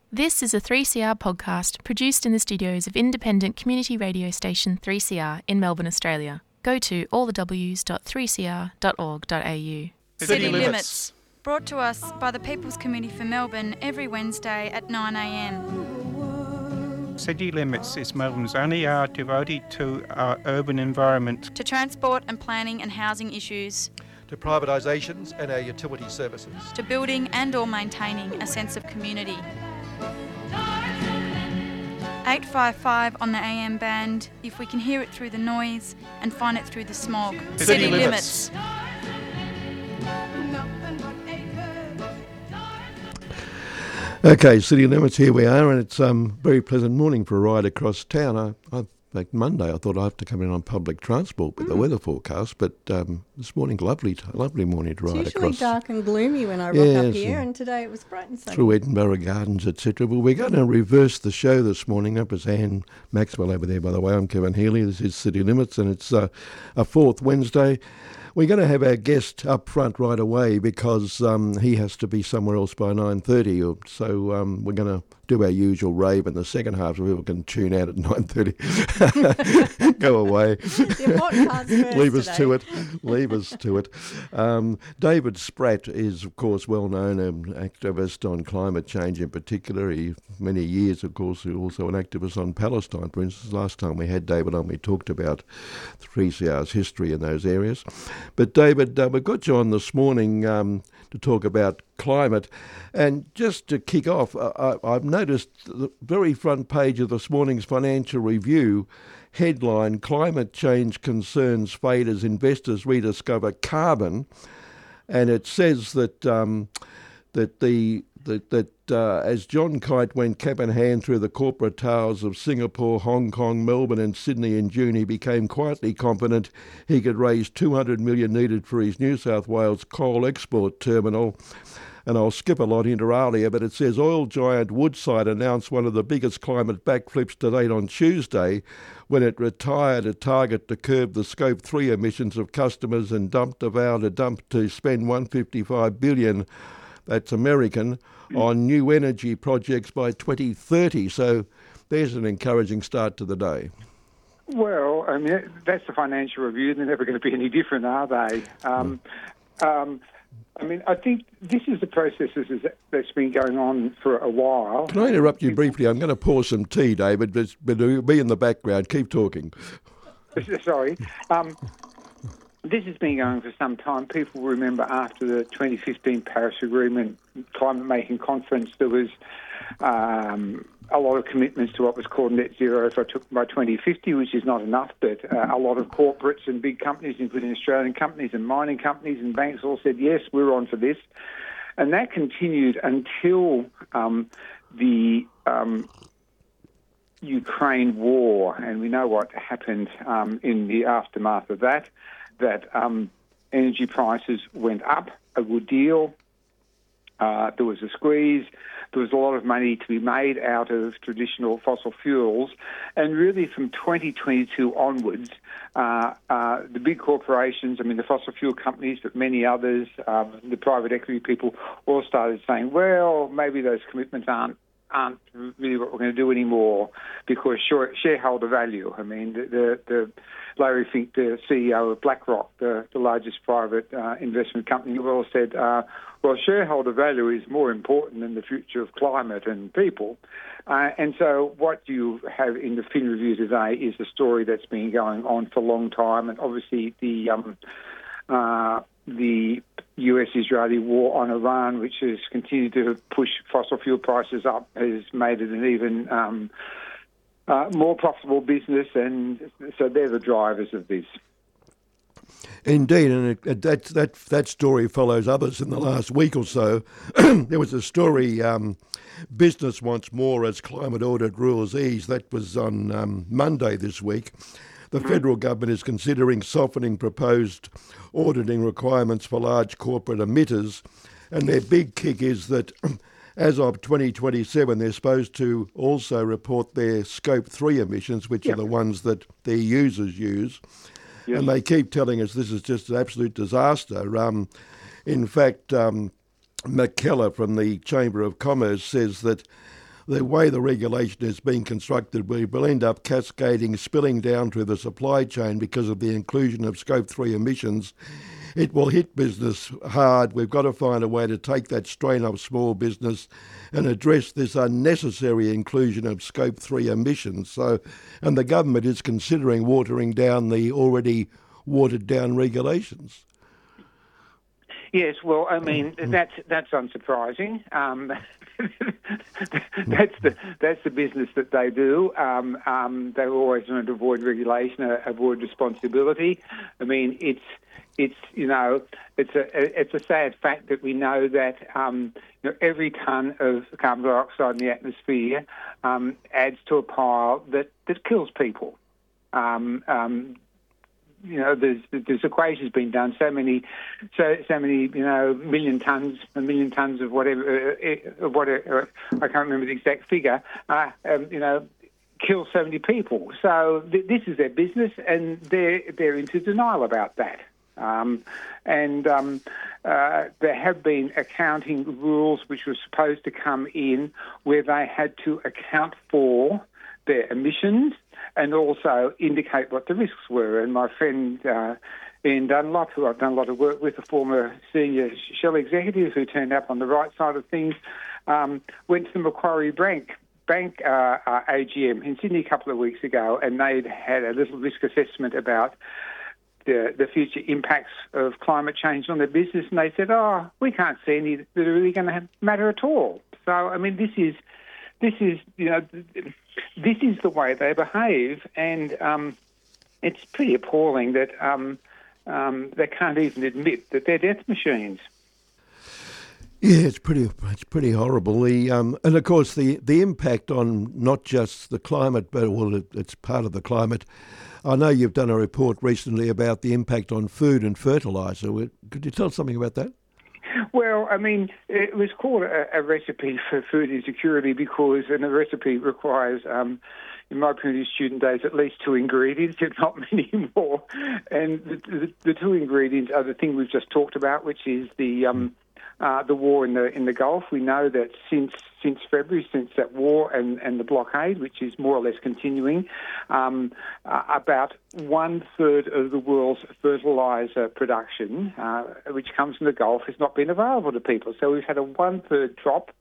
This is a 3CR podcast produced in the studios of independent community radio station 3CR in Melbourne, Australia. Go to allthews.3cr.org.au. City Limits. Brought to us by the People's Committee for Melbourne every Wednesday at 9am. City Limits is Melbourne's only hour devoted to our urban environment. To transport and planning and housing issues. To privatisations and our utility services. To building and or maintaining a sense of community. 855 on the AM band, if we can hear it through the noise and find it through the smog. City Limits. Okay, City Limits, here we are, and it's a very pleasant morning for a ride across town. Like Monday, I thought I'd have to come in on public transport with the weather forecast, but this morning, lovely morning to ride across. It's usually dark and gloomy when I rock up here, and today it was bright and sunny. Through Edinburgh Gardens, etc. Well, we're going to reverse the show this morning. That was Anne Maxwell over there, by the way. I'm Kevin Healy. This is City Limits, and it's a fourth Wednesday. We're going to have our guest up front right away because he has to be somewhere else by 9:30. So we're going to do our usual rave in the second half so people can tune out at 9:30. Go away. Leave us to it. Leave us to it. David Spratt is, of course, well known, an activist on climate change in particular. Many years, of course, also an activist on Palestine, for instance. Last time we had David on, we talked about 3CR's history in those areas. But David, we got you on this morning to talk about climate. And just to kick off, I've noticed the very front page of this morning's Financial Review headline, Climate Change Concerns Fade as Investors Rediscover Carbon. And it says that as John Kite went cap in hand through the corporate towers of Singapore, Hong Kong, Melbourne and Sydney in June, he became quietly confident he could raise $200 million needed for his New South Wales coal export terminal. And I'll skip a lot inter alia, but it says oil giant Woodside announced one of the biggest climate backflips to date on Tuesday when it retired a target to curb the Scope 3 emissions of customers and vowed to spend $155 billion, that's American, on new energy projects by 2030. So there's an encouraging start to the day. Well, I mean, that's the Financial Review. They're never going to be any different, are they? I mean, I think this is the process that's been going on for a while. Can I interrupt you briefly? I'm going to pour some tea, David, but it'll be in the background. Keep talking. Sorry. This has been going for some time. People remember after the 2015 Paris Agreement climate making conference, there was a lot of commitments to what was called net zero by 2050, which is not enough, but a lot of corporates and big companies, including Australian companies and mining companies and banks, all said, yes, we're on for this. And that continued until the Ukraine war, and we know what happened in the aftermath of that energy prices went up a good deal. There was a squeeze. There was a lot of money to be made out of traditional fossil fuels. And really from 2022 onwards, the big corporations, I mean, the fossil fuel companies, but many others, the private equity people, all started saying, well, maybe those commitments aren't really what we're going to do anymore because shareholder value. I mean, the Larry Fink, the CEO of BlackRock, the largest private investment company, all said, well, shareholder value is more important than the future of climate and people. And so what you have in the Fin Review today is a story that's been going on for a long time. And obviously the US-Israeli war on Iran, which has continued to push fossil fuel prices up, has made it an even more profitable business. And so they're the drivers of this. Indeed, and that story follows others in the last week or so. There was a story, Business Wants More as Climate Audit Rules Ease. That was on Monday this week. The federal government is considering softening proposed auditing requirements for large corporate emitters, and their big kick is that as of 2027, they're supposed to also report their Scope 3 emissions, which are the ones that their users use. Yes. And they keep telling us this is just an absolute disaster. In fact, McKellar from the Chamber of Commerce says that the way the regulation is being constructed, we will end up cascading, spilling down to the supply chain because of the inclusion of Scope 3 emissions. It will hit business hard. We've got to find a way to take that strain off small business and address this unnecessary inclusion of Scope 3 emissions. So, and the government is considering watering down the already watered down regulations. Yes, well, I mean, that's unsurprising. That's the business that they do. They always want to avoid regulation, avoid responsibility. I mean, it's a sad fact that we know that every tonne of carbon dioxide in the atmosphere adds to a pile that kills people. There's equations being done. So many, million tons of whatever. I can't remember the exact figure. Kill so many people. So this is their business, and they're into denial about that. There have been accounting rules which were supposed to come in where they had to account for their emissions and also indicate what the risks were. And my friend Ian Dunlop, who I've done a lot of work with, a former senior Shell executive who turned up on the right side of things, went to the Macquarie Bank AGM in Sydney a couple of weeks ago, and they'd had a little risk assessment about the future impacts of climate change on their business, and they said, we can't see any that are really going to matter at all. So, I mean, this is the way they behave, and it's pretty appalling that they can't even admit that they're death machines. Yeah, it's pretty horrible. And of course the impact on not just the climate, but it's part of the climate. I know you've done a report recently about the impact on food and fertiliser. Could you tell us something about that? Well, I mean, it was called a recipe for food insecurity because a recipe requires, in my previous student days, at least 2 ingredients, if not many more. And the 2 ingredients are the thing we've just talked about, which is the war in the Gulf. We know that since February, since that war and the blockade, which is more or less continuing, about 1/3 of the world's fertiliser production, which comes from the Gulf, has not been available to people. So we've had a 1/3 drop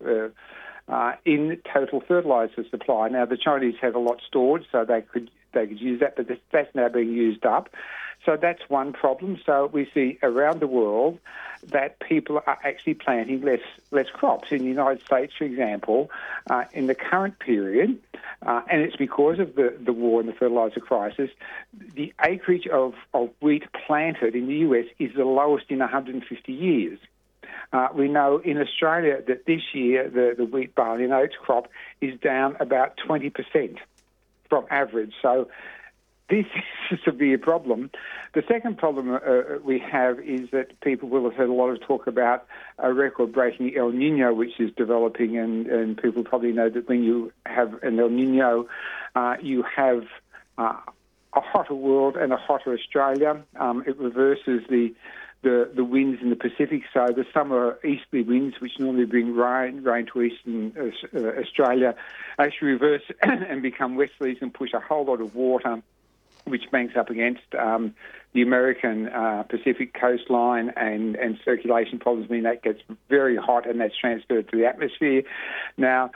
in total fertiliser supply. Now the Chinese have a lot stored, so they could use that, but that's now being used up. So that's one problem. So we see around the world that people are actually planting less crops. In the United States, for example, in the current period, and it's because of the war and the fertiliser crisis, the acreage of wheat planted in the US is the lowest in 150 years. We know in Australia that this year the wheat, barley and oats crop is down about 20% from average. So this is a severe problem. The second problem we have is that people will have heard a lot of talk about a record-breaking El Nino, which is developing, and people probably know that when you have an El Nino, you have a hotter world and a hotter Australia. It reverses the winds in the Pacific, so the summer easterly winds, which normally bring rain to eastern Australia, actually reverse and become westerlies and push a whole lot of water, which banks up against the American Pacific coastline, and circulation problems mean that gets very hot and that's transferred to the atmosphere. Now,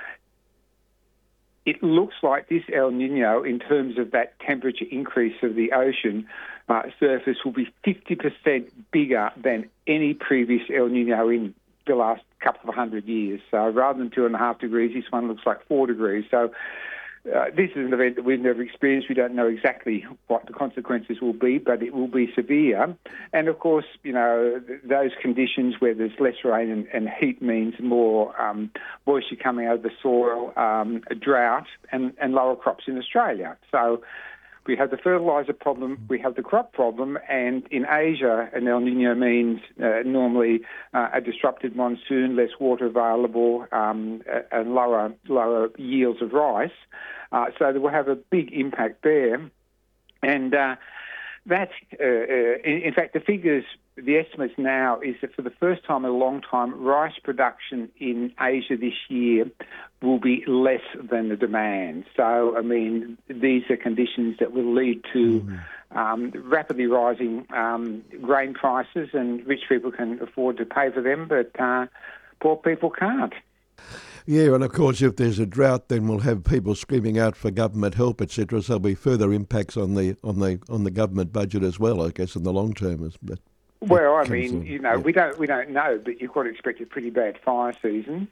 it looks like this El Nino, in terms of that temperature increase of the ocean surface, will be 50% bigger than any previous El Nino in the last couple of 100 years. So rather than 2.5 degrees, this one looks like 4 degrees. So this is an event that we've never experienced. We don't know exactly what the consequences will be, but it will be severe. And of course, those conditions where there's less rain and heat means more moisture coming out of the soil, a drought, and lower crops in Australia. So we have the fertiliser problem, we have the crop problem, and in Asia, an El Nino means normally a disrupted monsoon, less water available, and lower yields of rice. So that will have a big impact there. And in fact, the figures the estimates now is that for the first time in a long time, rice production in Asia this year will be less than the demand. So, I mean, these are conditions that will lead to rapidly rising grain prices, and rich people can afford to pay for them, but poor people can't. Yeah, and of course, if there's a drought, then we'll have people screaming out for government help, etc. So there'll be further impacts on the government budget as well, I guess, in the long term. But well, I mean, we don't know, but you've got to expect a pretty bad fire season.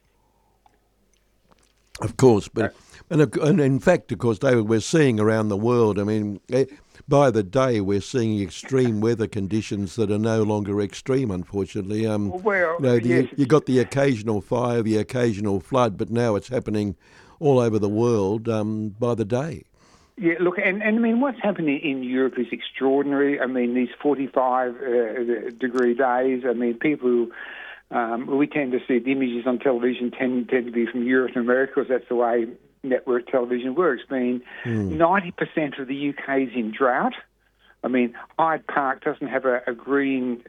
Of course, but and in fact, of course, David, we're seeing around the world. I mean, by the day, we're seeing extreme weather conditions that are no longer extreme, unfortunately. You got the occasional fire, the occasional flood, but now it's happening all over the world by the day. Yeah, look, and I mean, what's happening in Europe is extraordinary. I mean, these 45-degree days. I mean, people who we tend to see the images on television tend to be from Europe and America, because that's the way network television works. I mean, 90% of the UK is in drought. I mean, Hyde Park doesn't have a green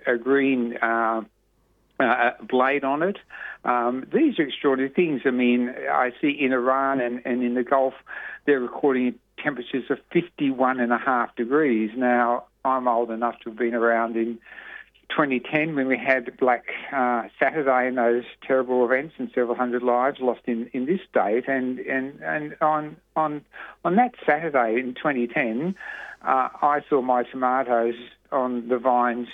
blade on it. These are extraordinary things. I mean, I see in Iran and in the Gulf, they're recording temperatures of 51.5 degrees. Now, I'm old enough to have been around in 2010 when we had Black Saturday and those terrible events and several hundred lives lost in this state. And on that Saturday in 2010, I saw my tomatoes on the vines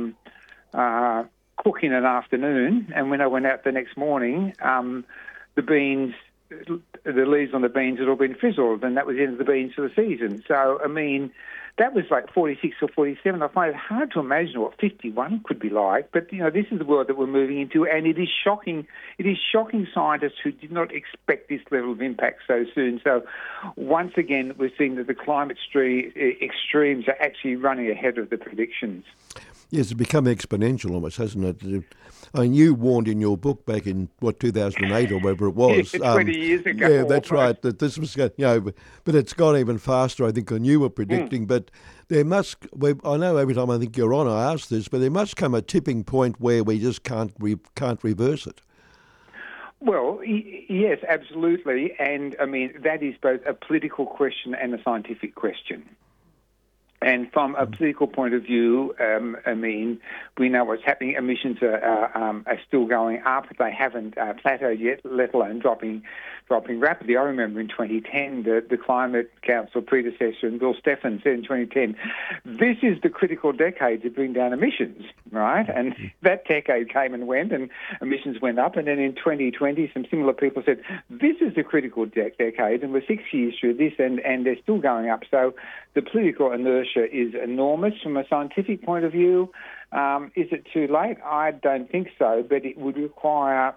cook in an afternoon, and when I went out the next morning, the leaves on the beans had all been frizzled, and that was the end of the beans for the season. So, I mean, that was like 46 or 47. I find it hard to imagine what 51 could be like, but, this is the world that we're moving into, and it is shocking. It is shocking scientists who did not expect this level of impact so soon. So, once again, we're seeing that the climate extremes are actually running ahead of the predictions. Yes, it's become exponential almost, hasn't it? I mean, you warned in your book back in, 2008 or whatever it was. 20 years ago. Yeah, that's right, that this was, but it's gone even faster, I think, than you were predicting. But there must, I know every time I think you're on, I ask this, but there must come a tipping point where we just can't reverse it. Well, yes, absolutely. And, I mean, that is both a political question and a scientific question. And from a political point of view, I mean, we know what's happening. Emissions are still going up. They haven't plateaued yet, let alone dropping rapidly. I remember in 2010, the Climate Council predecessor, and Bill Stephan, said in 2010, this is the critical decade to bring down emissions, right? And that decade came and went, and emissions went up. And then in 2020, some similar people said, this is the critical decade, and we're 6 years through this, and they're still going up. So the political inertia is enormous. From a scientific point of view, is it too late? I don't think so, but it would require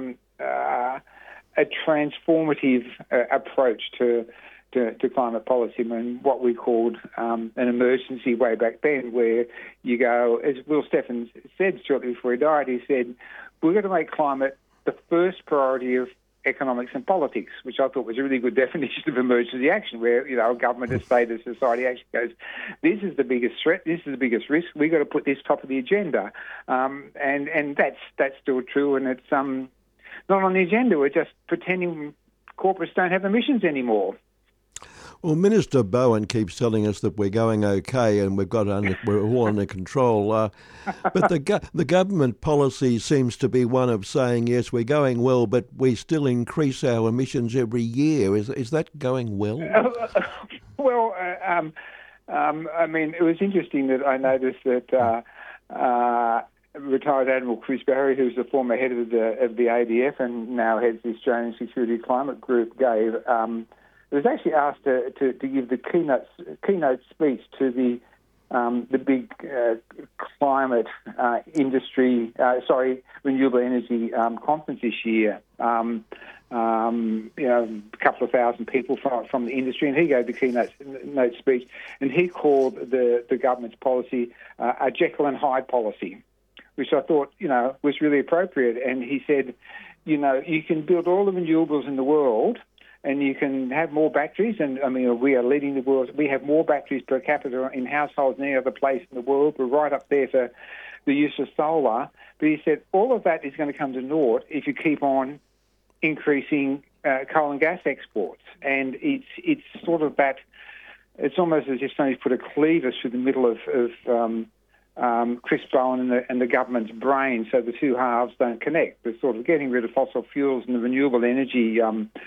a transformative approach to climate policy. I mean, what we called an emergency way back then, where you go, as Will Stephan said shortly before he died, he said, we're going to make climate the first priority of economics and politics, which I thought was a really good definition of emergency action, where, a government, a state, a society actually goes, this is the biggest threat, this is the biggest risk, we've got to put this top of the agenda. And that's still true, and it's not on the agenda. We're just pretending corporates don't have emissions anymore. Well, Minister Bowen keeps telling us that we're going okay and we're all under control. But the government policy seems to be one of saying, yes, we're going well, but we still increase our emissions every year. Is that going well? Well, I mean, it was interesting that I noticed that retired Admiral Chris Barry, who's the former head of the ADF and now heads the Australian Security Climate Group, gave. Was actually asked to give the keynote speech to the big climate industry, renewable energy conference this year. A couple of thousand people from the industry, and he gave the keynote speech, and he called the government's policy a Jekyll and Hyde policy, which I thought, was really appropriate. And he said, you can build all the renewables in the world, and you can have more batteries, and I mean, we are leading the world. We have more batteries per capita in households than any other place in the world. We're right up there for the use of solar. But he said all of that is going to come to naught if you keep on increasing coal and gas exports. And it's sort of that. It's almost as if somebody's put a cleaver through the middle of Chris Bowen and the government's brain, so the two halves don't connect. They're sort of getting rid of fossil fuels and the renewable energy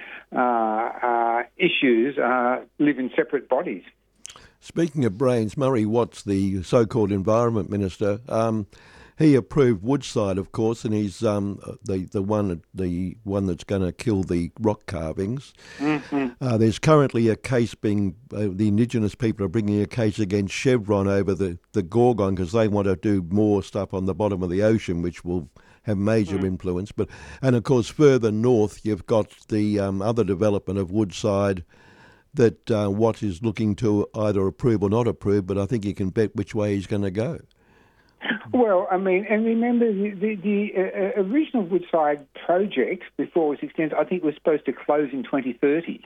issues live in separate bodies. Speaking of brains, Murray Watts, the so-called Environment Minister, he approved Woodside, of course, and he's the one that's going to kill the rock carvings. Mm-hmm. There's currently a case being the Indigenous people are bringing a case against Chevron over the Gorgon because they want to do more stuff on the bottom of the ocean, which will have major influence. And of course, further north, you've got the other development of Woodside that Watt is looking to either approve or not approve, but I think you can bet which way he's going to go. Well, I mean, and remember the original Woodside project, before it was extended, I think was supposed to close in 2030,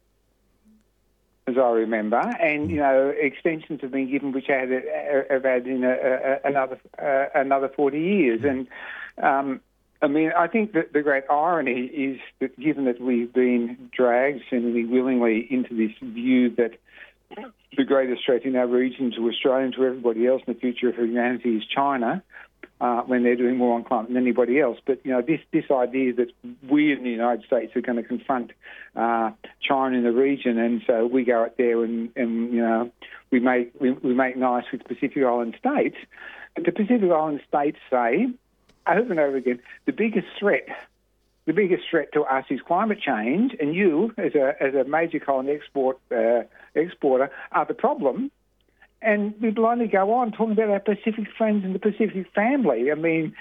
as I remember. And, extensions have been given which have added in another 40 years. And, I mean, I think that the great irony is that given that we've been dragged seemingly willingly into this view that the greatest threat in our region to Australia and to everybody else in the future of humanity is China, when they're doing more on climate than anybody else. But, this idea that we in the United States are going to confront China in the region, and so we go out there and we make nice with Pacific Island states. And the Pacific Island states say, over and over again, the biggest threat to us is climate change, and you, as a major coal and exporter, are the problem. And we blindly go on talking about our Pacific friends and the Pacific family. I mean,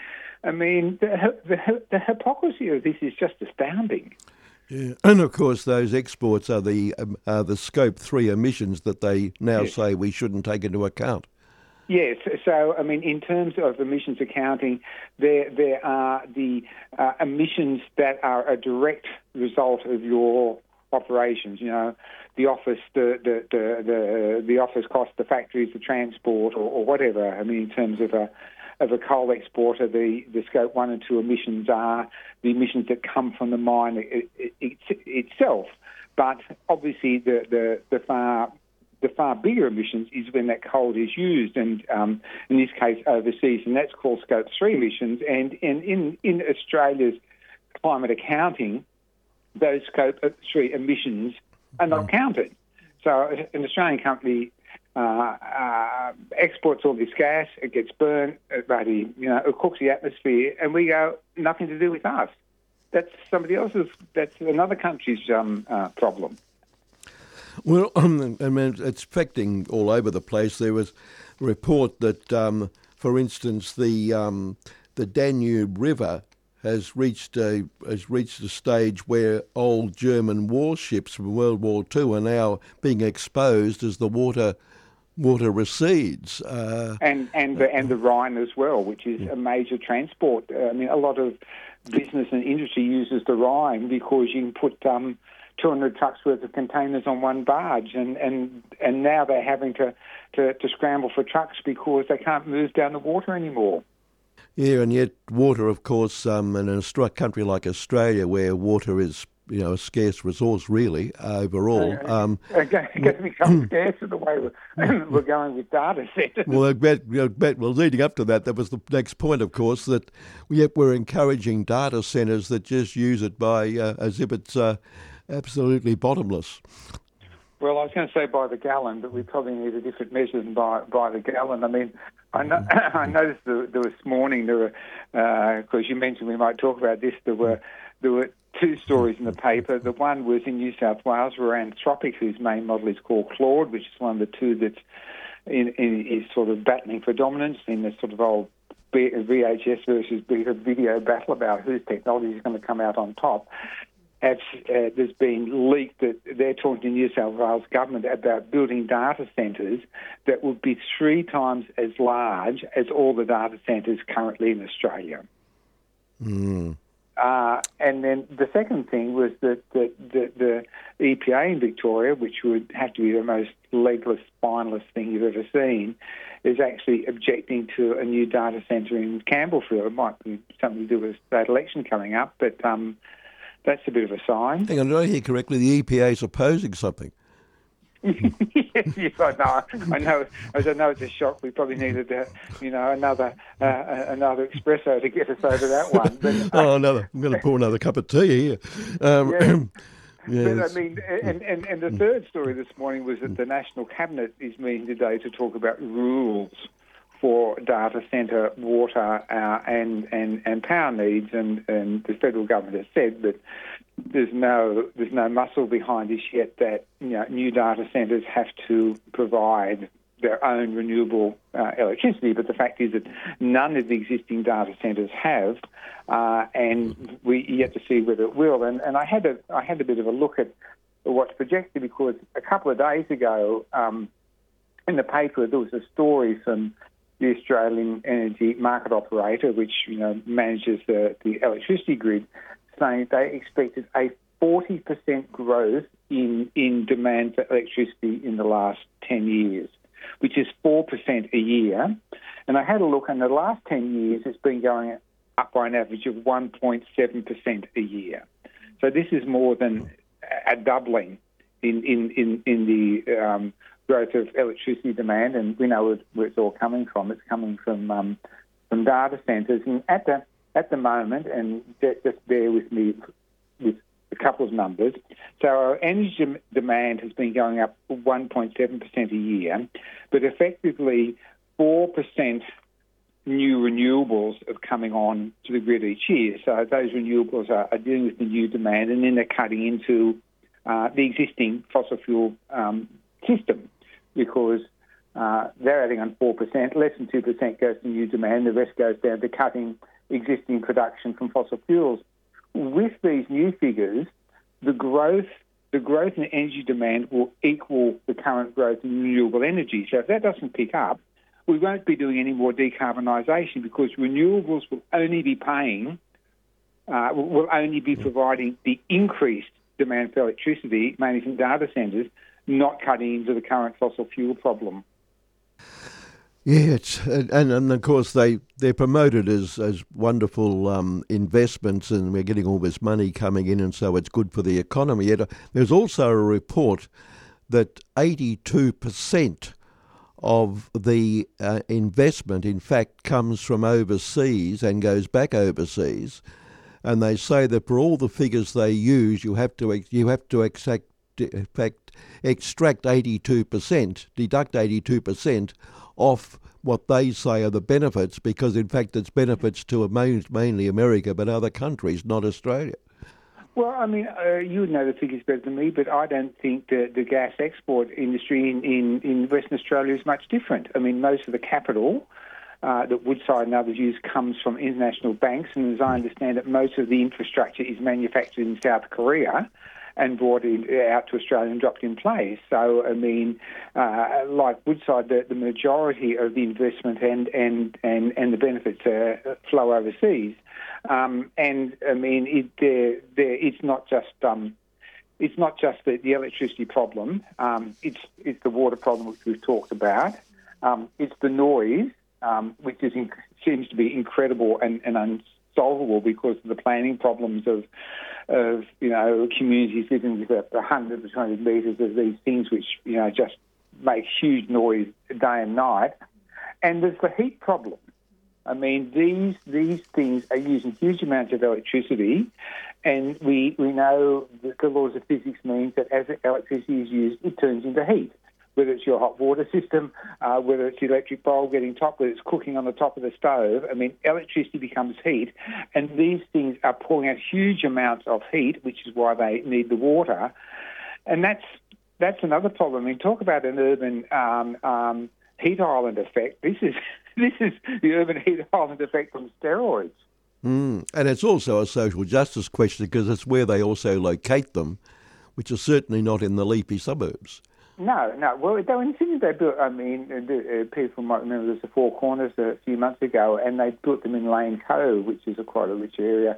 the hypocrisy of this is just astounding. Yeah. And of course, those exports are the Scope 3 emissions that they now say we shouldn't take into account. Yes, so I mean, in terms of emissions accounting, there are the emissions that are a direct result of your operations. The office, the office cost, the factories, the transport, or whatever. I mean, in terms of a coal exporter, the Scope 1 and 2 emissions are the emissions that come from the mine itself. But obviously, the far bigger emissions is when that coal is used, and in this case overseas, and that's called Scope 3 emissions. And in Australia's climate accounting, those Scope 3 emissions are not counted. So an Australian company exports all this gas, it gets burnt, it cooks the atmosphere, and we go, nothing to do with us. That's somebody else's, that's another country's problem. Well, I mean, it's affecting all over the place. There was a report that, for instance, the Danube River has reached a stage where old German warships from World War II are now being exposed as the water recedes. And the Rhine as well, which is a major transport. I mean, a lot of business and industry uses the Rhine because you can put 200 trucks worth of containers on one barge, and now they're having to scramble for trucks because they can't move down the water anymore. Yeah, and yet water, of course, in a country like Australia, where water is a scarce resource, really, overall. It's going to become scarcer the way we're going with data centres. Well, leading up to that, that was the next point, of course, that we're encouraging data centres that just use it as if it's absolutely bottomless. Well, I was going to say by the gallon, but we probably need a different measure than by the gallon. I mean, I noticed there was this morning, because you mentioned we might talk about this, there were two stories in the paper. The one was in New South Wales, where Anthropic, whose main model is called Claude, which is one of the two that's is sort of battling for dominance in this sort of old VHS versus beta video battle about whose technology is going to come out on top. There's been leaked that they're talking to New South Wales government about building data centres that would be 3 times as large as all the data centres currently in Australia. And then the second thing was that the EPA in Victoria, which would have to be the most legless, spineless thing you've ever seen, is actually objecting to a new data centre in Campbellfield. It might be something to do with the state election coming up, but that's a bit of a sign. Hang on, did I hear correctly? The EPA is opposing something. Yes, I know. As I know, it's a shock. We probably needed, another espresso to get us over that one. But, I'm going to pour another cup of tea here. Yeah. Yes. But I mean, and the third story this morning was that the National Cabinet is meeting today to talk about rules for data centre water and power needs, and the federal government has said that there's no muscle behind this yet, that new data centres have to provide their own renewable electricity, but the fact is that none of the existing data centres have, and we yet to see whether it will. And I had a bit of a look at what's projected, because a couple of days ago in the paper there was a story from the Australian Energy Market Operator, which manages the electricity grid, saying they expected a 40% growth in demand for electricity in the last 10 years, which is 4% a year. And I had a look, and the last 10 years it's been going up by an average of 1.7% a year. So this is more than a doubling in the growth of electricity demand, and we know where it's all coming from. It's coming from data centres, and at the moment, and just bear with me with a couple of numbers. So our energy demand has been going up 1.7% a year, but effectively 4% new renewables are coming on to the grid each year. So those renewables are dealing with the new demand, and then they're cutting into the existing fossil fuel system, because they're adding on 4%, less than 2% goes to new demand, the rest goes down to cutting existing production from fossil fuels. With these new figures, the growth in energy demand will equal the current growth in renewable energy. So if that doesn't pick up, we won't be doing any more decarbonisation, because renewables will only be providing the increased demand for electricity, mainly from data centres, not cutting into the current fossil fuel problem. Yeah, and of course they're promoted as wonderful investments, and we're getting all this money coming in, and so it's good for the economy. Yet there's also a report that 82% of the investment, in fact, comes from overseas and goes back overseas, and they say that for all the figures they use, you have to extract 82%, deduct 82% off what they say are the benefits, because in fact it's benefits to mainly America, but other countries, not Australia. Well, I mean, you would know the figures better than me, but I don't think the gas export industry in Western Australia is much different. I mean, most of the capital that Woodside and others use comes from international banks, and as I understand it, most of the infrastructure is manufactured in South Korea and brought out to Australia and dropped in place. So, I mean, like Woodside, the majority of the investment and the benefits flow overseas. And I mean, it's not just the electricity problem. It's the water problem, which we've talked about. It's the noise, which seems to be incredible and unsolvable because of the planning problems of communities living with 100 to 200 metres of these things, which just make huge noise day and night. And there's the heat problem. I mean, these things are using huge amounts of electricity, and we know that the laws of physics means that as electricity is used, it turns into heat. Whether it's your hot water system, whether it's the electric bulb getting top, whether it's cooking on the top of the stove, I mean, electricity becomes heat, and these things are pulling out huge amounts of heat, which is why they need the water. And that's another problem. I mean, talk about an urban heat island effect. This is the urban heat island effect on steroids. And it's also a social justice question, because it's where they also locate them, which is certainly not in the leafy suburbs. No. Well, as soon as they built, I mean, people might remember there's the Four Corners a few months ago, and they built them in Lane Cove, which is quite a rich area,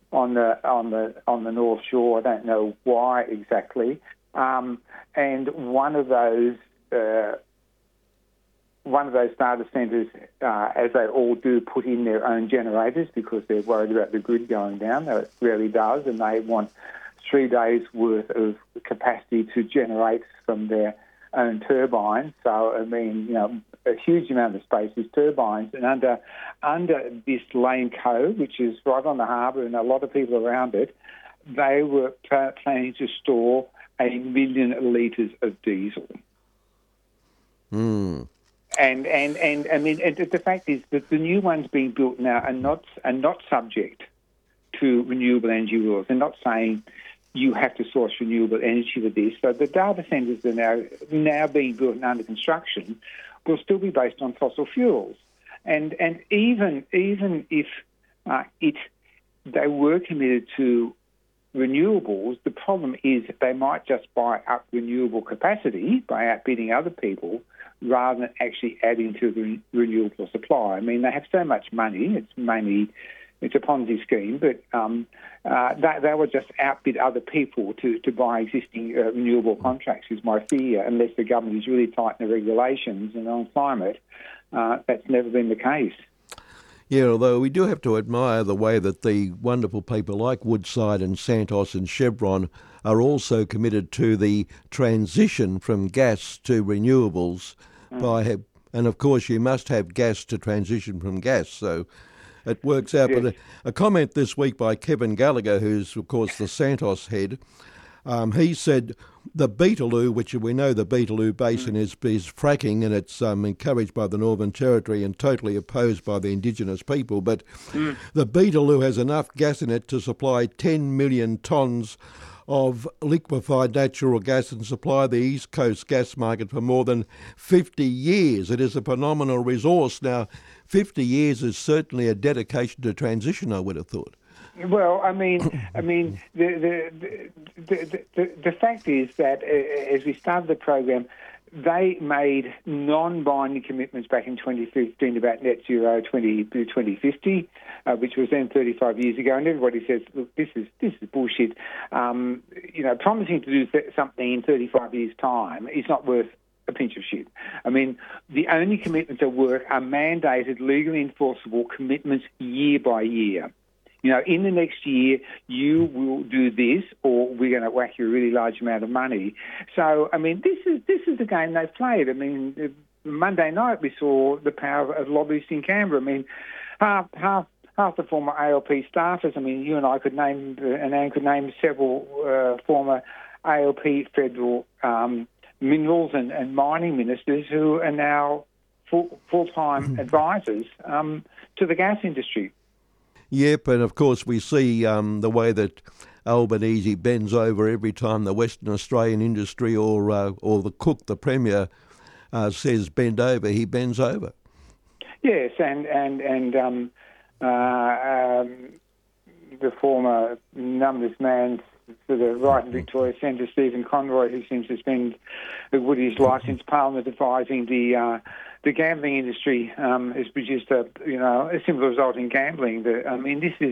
on the North Shore. I don't know why exactly. And one of those data centres, as they all do, put in their own generators because they're worried about the grid going down. It really does, and they want 3 days' worth of capacity to generate from their own turbines. So, I mean, a huge amount of space is turbines. And under this Lane Cove, which is right on the harbour and a lot of people around it, they were planning to store 1 million litres of diesel. Mm. And I mean, the fact is that the new ones being built now are not subject to renewable energy rules. They're not saying you have to source renewable energy for this. So the data centres that are now being built and under construction will still be based on fossil fuels. And even if they were committed to renewables, the problem is that they might just buy up renewable capacity by outbidding other people rather than actually adding to the renewable supply. I mean, they have so much money. It's a Ponzi scheme, but they will just outbid other people to buy existing renewable contracts, is my fear, unless the government is really tight in the regulations. And on climate, that's never been the case. Yeah, although we do have to admire the way that the wonderful people like Woodside and Santos and Chevron are also committed to the transition from gas to renewables. And of course you must have gas to transition from gas, so it works out. Yes. But a comment this week by Kevin Gallagher, who's of course the Santos head, he said the Beetaloo, which we know the Beetaloo Basin is fracking, and it's encouraged by the Northern Territory and totally opposed by the Indigenous people, but the Beetaloo has enough gas in it to supply 10 million tonnes of liquefied natural gas and supply the East Coast gas market for more than 50 years. It is a phenomenal resource. Now, 50 years is certainly a dedication to transition, I would have thought. Well, I mean, the fact is that as we started the program, they made non-binding commitments back in 2015 about net zero 2050, which was then 35 years ago, and everybody says, "Look, this is bullshit." Promising to do something in 35 years' time is not worth a pinch of shit. I mean, the only commitments that work are mandated, legally enforceable commitments year by year. In the next year, you will do this, or we're going to whack you a really large amount of money. So, I mean, this is the game they've played. I mean, Monday night we saw the power of lobbyists in Canberra. I mean, half the former ALP staffers. I mean, you and I could name, and Anne could name several former ALP federal minerals and mining ministers who are now full-time advisors to the gas industry. Yep, and of course we see the way that Albanese bends over every time the Western Australian industry or the Cook, the Premier, says bend over, he bends over. Yes, and the former numbers man to the right in Victoria Centre, Stephen Conroy, who seems to spend his life since Parliament advising the gambling industry, has produced a similar result in gambling. I mean, this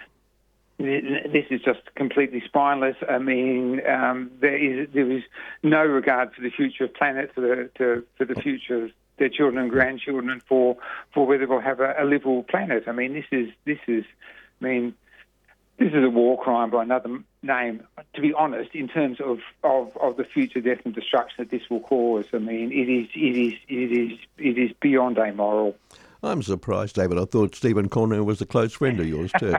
is just completely spineless. I mean, there is no regard for the future of planet, for the future of their children and grandchildren, and for whether we'll have a livable planet. I mean, this is a war crime by another name, to be honest, in terms of the future death and destruction that this will cause. I mean, it is beyond amoral. I'm surprised, David. I thought Stephen Conroy was a close friend of yours too.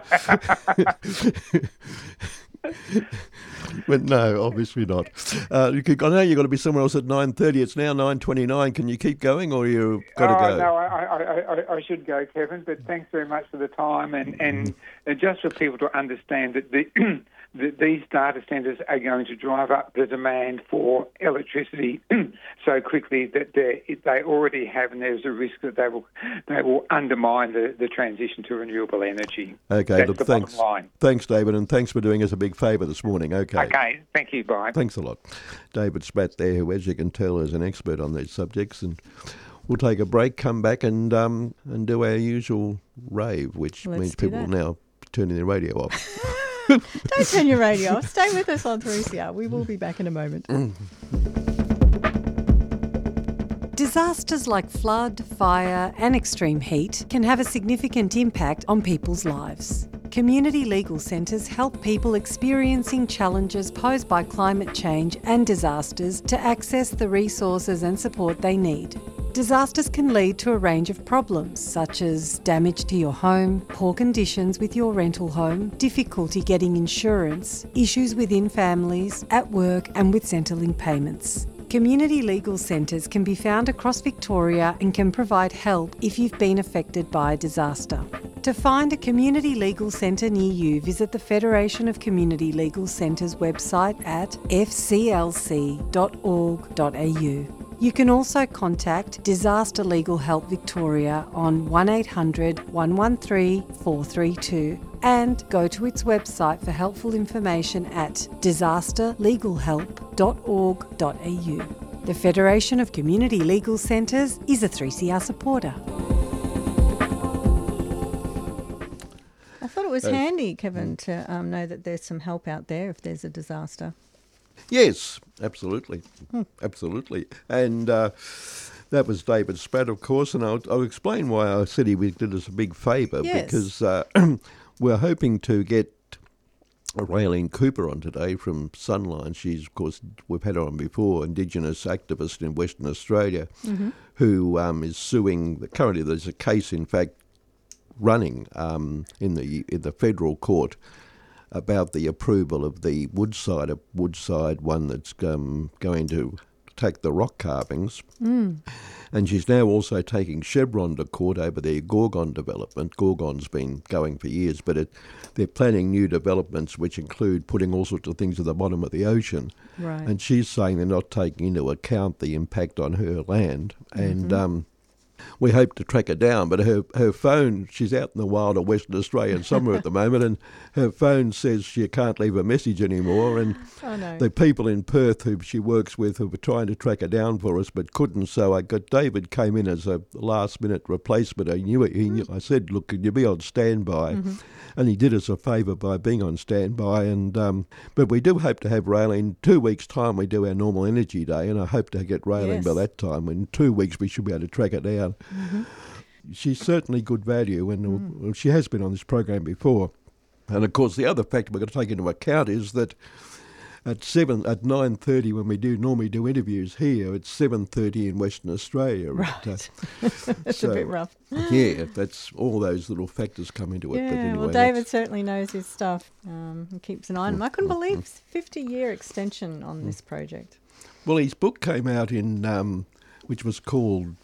But no, obviously not. I know you've got to be somewhere else at 9:30. It's now 9:29. Can you keep going, or you've got to go? No, I should go, Kevin. But thanks very much for the time, and just for people to understand that these data centres are going to drive up the demand for electricity so quickly that they already have, and there's a risk that they will undermine the transition to renewable energy. Okay, that's look, the thanks. bottom line. Thanks, David, and thanks for doing us a big favour this morning. Okay, thank you, bye. Thanks a lot. David Spratt there, who, as you can tell, is an expert on these subjects, and we'll take a break, come back and do our usual rave, which means people are now turning their radio off. Don't turn your radio off. Stay with us on 3CR. We will be back in a moment. Disasters like flood, fire and extreme heat can have a significant impact on people's lives. Community legal centres help people experiencing challenges posed by climate change and disasters to access the resources and support they need. Disasters can lead to a range of problems such as damage to your home, poor conditions with your rental home, difficulty getting insurance, issues within families, at work and with Centrelink payments. Community legal centres can be found across Victoria and can provide help if you've been affected by a disaster. To find a community legal centre near you, visit the Federation of Community Legal Centres website at fclc.org.au. You can also contact Disaster Legal Help Victoria on 1800 113 432 and go to its website for helpful information at disasterlegalhelp.org.au. The Federation of Community Legal Centres is a 3CR supporter. I thought it was handy, Kevin, to know that there's some help out there if there's a disaster. Yes, absolutely. Absolutely. And that was David Spratt, of course, and I'll explain why I said he did us a big favour, because we're hoping to get Raylene Cooper on today from Sunline. She's, of course, we've had her on before, Indigenous activist in Western Australia, who is suing. Currently there's a case, in fact, running in the federal court about the approval of the Woodside one that's going to take the rock carvings. And she's now also taking Chevron to court over their Gorgon development. Gorgon's been going for years, but they're planning new developments which include putting all sorts of things at the bottom of the ocean. Right. And she's saying they're not taking into account the impact on her land. And we hope to track her down, but her phone, she's out in the wild of Western Australia somewhere at the moment, and her phone says she can't leave a message anymore. And the people in Perth who she works with who were trying to track her down for us but couldn't, so I got David came in as a last-minute replacement. I knew I said, look, can you be on standby? And he did us a favour by being on standby. And but we do hope to have Raylene. 2 weeks' time we do our normal energy day, and I hope to get Raylene by that time. In 2 weeks we should be able to track her down. She's certainly good value, and she has been on this program before. And of course, the other factor we've got to take into account is that at 9:30 when we normally do interviews here, it's 7:30 in Western Australia. Right, that's a bit rough. Yeah, that's all those little factors come into it. Yeah, but anyway, well, David certainly knows his stuff and keeps an eye on him. I couldn't believe 50-year extension on this project. Well, his book came out in, which was called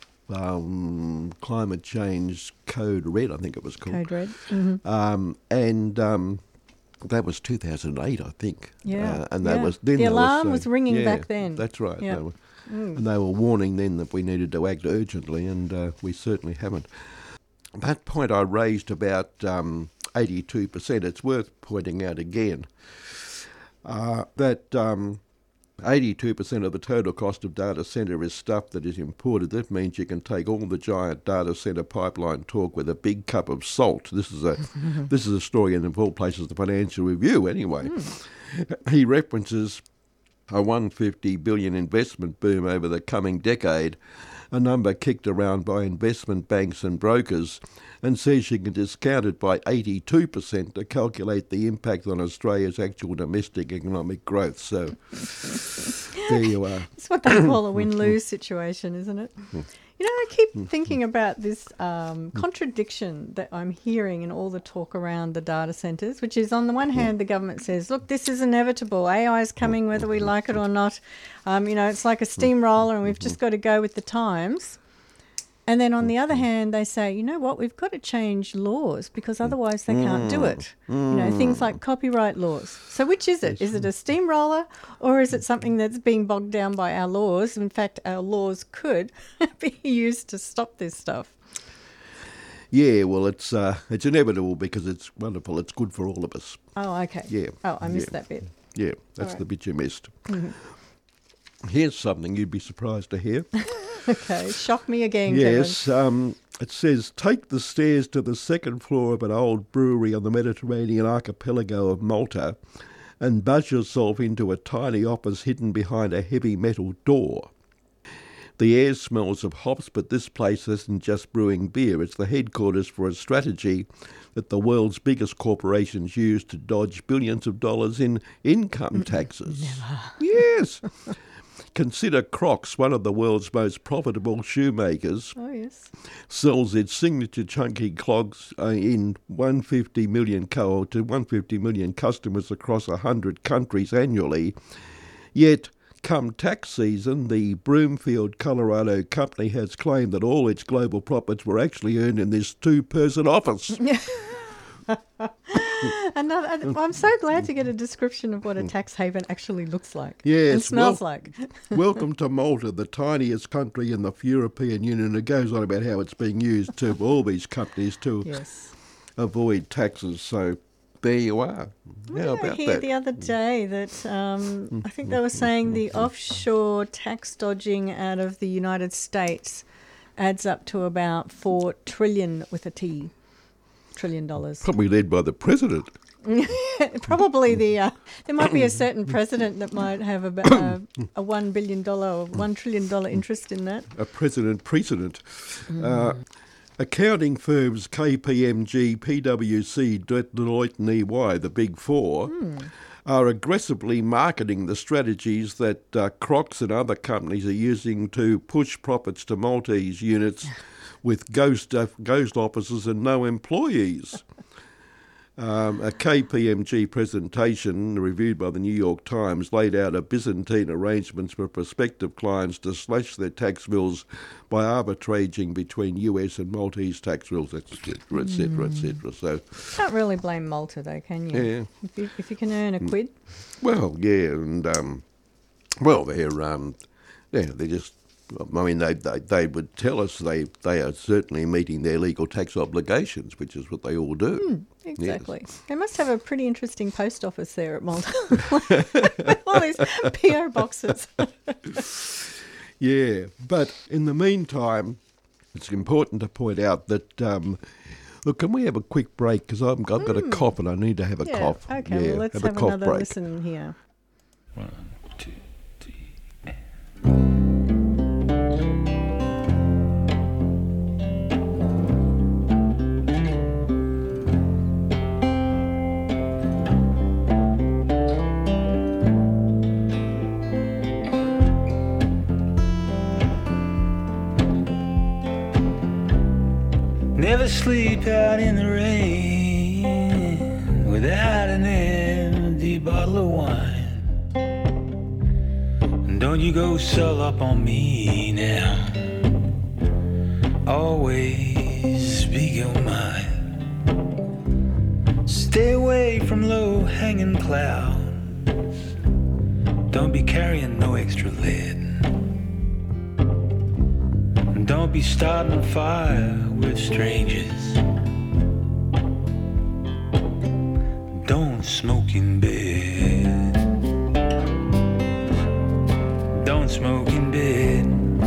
Climate Change Code Red, I think it was called. Code Red. And that was 2008, I think. Yeah. And that was then the alarm was ringing back then. That's right. Yep. And they were warning then that we needed to act urgently, and we certainly haven't. That point I raised about 82%. It's worth pointing out again that 82% of the total cost of data centre is stuff that is imported. That means you can take all the giant data centre pipeline talk with a big cup of salt. This is a story in, of all places, the Financial Review anyway. He references a $150 billion investment boom over the coming decade, a number kicked around by investment banks and brokers, and says you can discount it by 82% to calculate the impact on Australia's actual domestic economic growth. So there you are. It's what they call a win-lose situation, isn't it? You know, I keep thinking about this contradiction that I'm hearing in all the talk around the data centres, which is on the one hand, the government says, look, this is inevitable. AI is coming whether we like it or not. You know, it's like a steamroller and we've just got to go with the times. And then on the other hand, they say, you know what, we've got to change laws because otherwise they can't do it. You know, things like copyright laws. So which is it? Is it a steamroller or is it something that's being bogged down by our laws? In fact, our laws could be used to stop this stuff. Yeah, well, it's inevitable because it's wonderful. It's good for all of us. Oh, okay. Yeah. Oh, I missed that bit. Yeah, that's the bit you missed. Here's something you'd be surprised to hear. Okay, shock me again, Yes, Kevin. it says, take the stairs to the second floor of an old brewery on the Mediterranean archipelago of Malta and buzz yourself into a tiny office hidden behind a heavy metal door. The air smells of hops, but this place isn't just brewing beer. It's the headquarters for a strategy that the world's biggest corporations use to dodge billions of dollars in income taxes. Never. Yes. Consider Crocs, one of the world's most profitable shoemakers, Oh, yes. sells its signature chunky clogs in 150 million customers across 100 countries annually. Yet, come tax season, the Broomfield, Colorado company has claimed that all its global profits were actually earned in this two-person office. I'm so glad to get a description of what a tax haven actually looks like Yes, and smells like. Welcome to Malta, the tiniest country in the European Union. It goes on about how it's being used to all these companies to Yes. avoid taxes. So there you are. How I about hear that? the other day that I think they were saying the offshore tax dodging out of the United States adds up to about $4 trillion with a T. $4 trillion. Probably led by the president. Probably there might be a certain president that might have about a $1 billion or $1 trillion interest in that. A precedent. Accounting firms KPMG, PwC, Deloitte and EY, the big four, are aggressively marketing the strategies that Crocs and other companies are using to push profits to Maltese units with ghost offices and no employees. A KPMG presentation reviewed by the New York Times laid out a Byzantine arrangements for prospective clients to slash their tax bills by arbitraging between US and Maltese tax rules, etc., etc., etc. So Can't really blame Malta though, can you? Yeah. If you can earn a quid. Well, yeah, and they're just. I mean, they would tell us they are certainly meeting their legal tax obligations, which is what they all do. Exactly. Yes. They must have a pretty interesting post office there at Malta with all these PO boxes. Yeah, but in the meantime, it's important to point out that. Look, can we have a quick break? Because I've got a cough and I need to have a cough. Okay, yeah, well, let's have a cough another break. listen here. 1, 2, 3. Never sleep out in the rain without an empty bottle of wine. And don't you go sell up on me now. Always speak your mind. Stay away from low-hanging clouds. Don't be carrying no extra lead. Don't be starting a fire with strangers. Don't smoke in bed. Don't smoke in bed.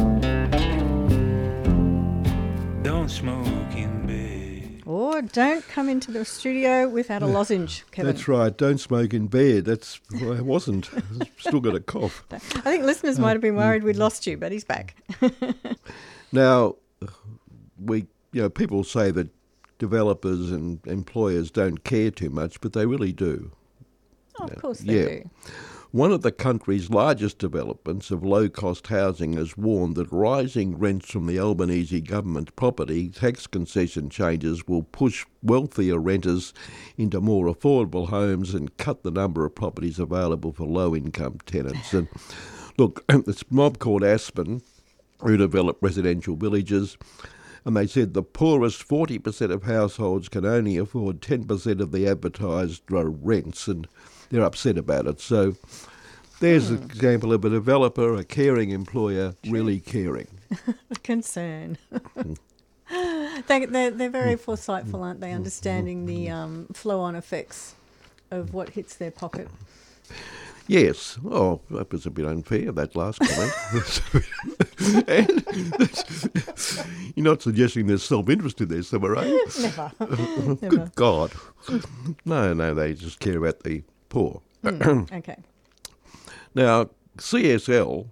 Don't smoke in bed. Or don't come into the studio without a lozenge, Kevin. That's right. Don't smoke in bed. I wasn't. Still got a cough. I think listeners might have been worried we'd lost you, but he's back. Now, people say that developers and employers don't care too much, but they really do. Oh, of course they do. One of the country's largest developments of low-cost housing has warned that rising rents from the Albanese government property tax concession changes will push wealthier renters into more affordable homes and cut the number of properties available for low-income tenants. And look, this mob called Aspen, who develop residential villages, and they said the poorest 40% of households can only afford 10% of the advertised rents, and they're upset about it. So there's an example of a developer, a caring employer, really caring. Concern. They're very foresightful, aren't they, understanding the flow-on effects of what hits their pocket. Yes. Oh, that was a bit unfair, that last comment. And you're not suggesting there's self-interest in this, am I right? Never. Good God. No, they just care about the poor. Okay. Now, CSL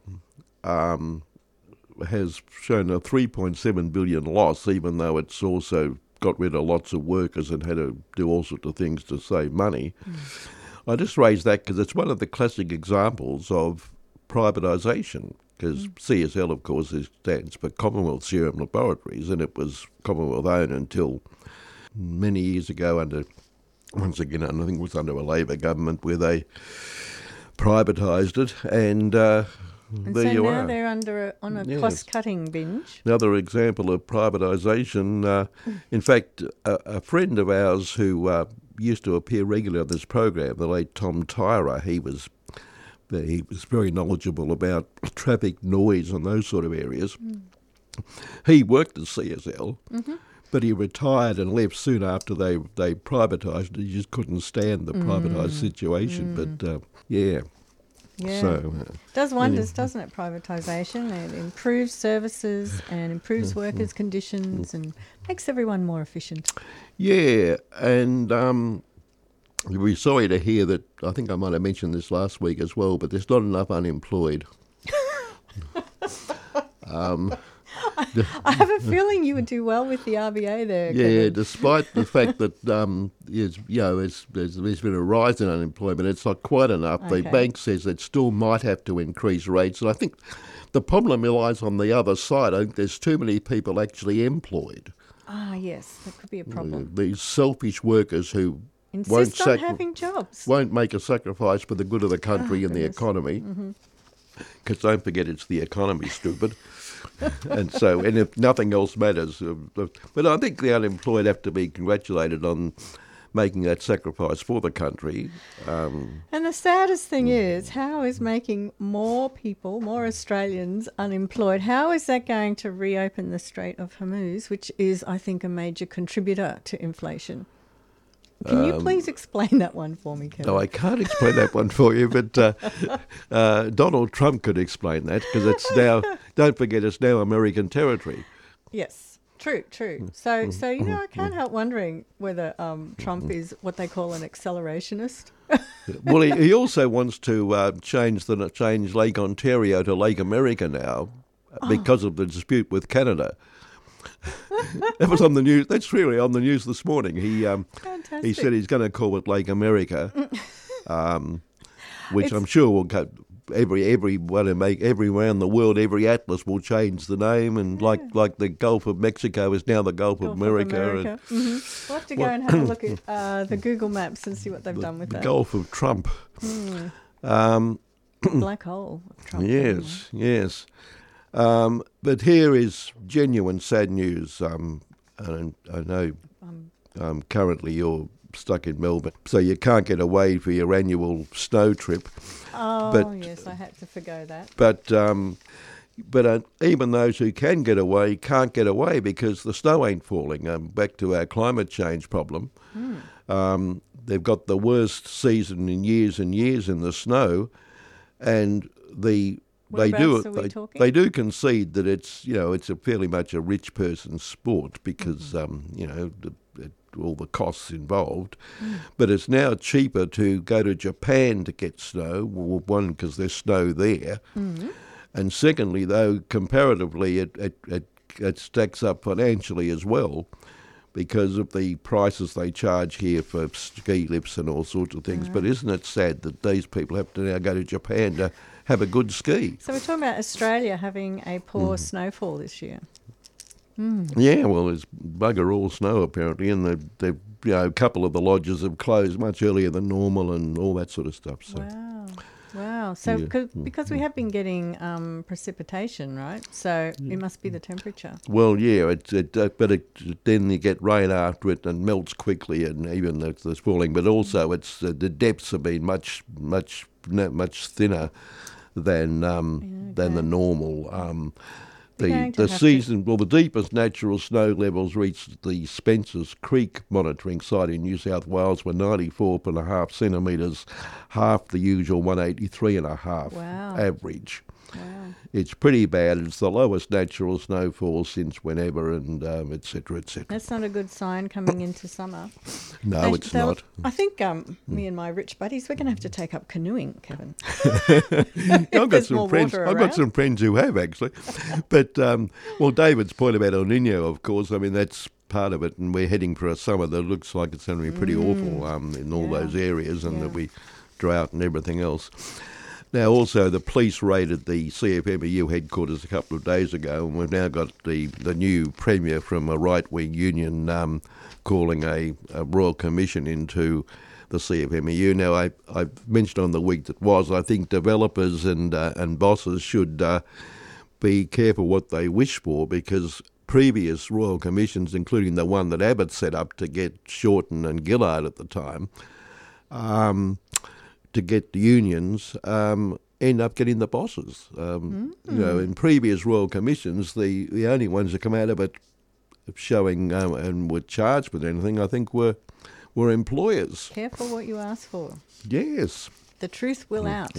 has shown a 3.7 billion loss, even though it's also got rid of lots of workers and had to do all sorts of things to save money. I just raised that because it's one of the classic examples of privatisation, because CSL, of course, stands for Commonwealth Serum Laboratories, and it was Commonwealth-owned until many years ago once again, I think it was under a Labor government where they privatised it, and there so you now are. they're on a cost-cutting binge. Another example of privatisation. In fact, a friend of ours who used to appear regularly on this program, the late Tom Tyra, he was very knowledgeable about traffic noise and those sort of areas. He worked at CSL, but he retired and left soon after they privatised it. He just couldn't stand the privatised situation. But Yeah. So, does wonders, doesn't it, privatisation? It improves services and improves workers' conditions and makes everyone more efficient. Yeah, and you'll be sorry to hear that, I think I might have mentioned this last week as well, but there's not enough unemployed. I have a feeling you would do well with the RBA there. Yeah, Kevin. despite the fact that there's been a rise in unemployment, it's not quite enough. Okay. The bank says it still might have to increase rates, and I think the problem lies on the other side. I think there's too many people actually employed. Ah, yes, that could be a problem. These selfish workers who Insist on having jobs. won't make a sacrifice for the good of the country and the economy. Because don't forget, it's the economy, stupid. And if nothing else matters. But I think the unemployed have to be congratulated on making that sacrifice for the country. And the saddest thing is, how is making more people, more Australians unemployed, how is that going to reopen the Strait of Hormuz, which is, I think, a major contributor to inflation? Can you please explain that one for me, Kevin? No, I can't explain that one for you, but Donald Trump could explain that, because it's now, don't forget, it's now American territory. Yes, true. So I can't help wondering whether Trump is what they call an accelerationist. Well, he also wants to change Lake Ontario to Lake America now because of the dispute with Canada. That was on the news. That's really on the news this morning. He said he's going to call it Lake America, which I'm sure will cut everyone around the world. Every atlas will change the name, and like the Gulf of Mexico is now the Gulf of America. We'll have to go and have a look at the Google Maps and see what they've done with that. Gulf of Trump. Black hole of Trump. Yes. But here is genuine sad news. And I know currently you're stuck in Melbourne, so you can't get away for your annual snow trip. Oh, yes, I had to forgo that. But even those who can get away can't get away because the snow ain't falling. Back to our climate change problem. They've got the worst season in years and years in the snow, and they do concede that it's a fairly much a rich person's sport because all the costs involved. But it's now cheaper to go to Japan to get snow. Well, one, because there's snow there, and secondly, though, comparatively, it stacks up financially as well because of the prices they charge here for ski lifts and all sorts of things. But isn't it sad that these people have to now go to Japan to have a good ski? So we're talking about Australia having a poor snowfall this year. Yeah, well, there's bugger all snow apparently, and a couple of the lodges have closed much earlier than normal and all that sort of stuff. So. Wow. So because we have been getting precipitation, right? So it must be the temperature. Well, yeah, then you get rain after it and melts quickly, and even it's falling. But also, it's the depths have been much thinner than the normal. the deepest natural snow levels reached the Spencer's Creek monitoring site in New South Wales were 94.5 centimetres, half the usual 183.5 average. Wow. It's pretty bad. It's the lowest natural snowfall since whenever, and et cetera, et cetera. That's not a good sign coming into summer. No, it's not. I think me and my rich buddies, we're going to have to take up canoeing, Kevin. I've got some friends. I've got some friends who have actually, but David's point about El Nino, of course. I mean, that's part of it, and we're heading for a summer that looks like it's going to be pretty awful in all those areas, and there'll be drought and everything else. Now, also, the police raided the CFMEU headquarters a couple of days ago, and we've now got the new premier from a right-wing union calling a royal commission into the CFMEU. Now, I mentioned on the week that was, I think developers and bosses should be careful what they wish for, because previous royal commissions, including the one that Abbott set up to get Shorten and Gillard at the time, to get the unions, end up getting the bosses. In previous royal commissions, the only ones that come out of it showing and were charged with anything, I think, were employers. Careful what you ask for. Yes. The truth will out.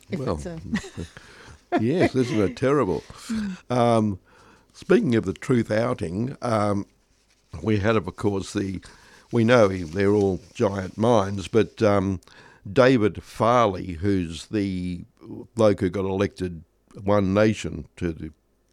Yes, isn't it terrible? Speaking of the truth outing, we had, of course, we know they're all giant minds, but David Farley, who's the bloke who got elected One Nation to the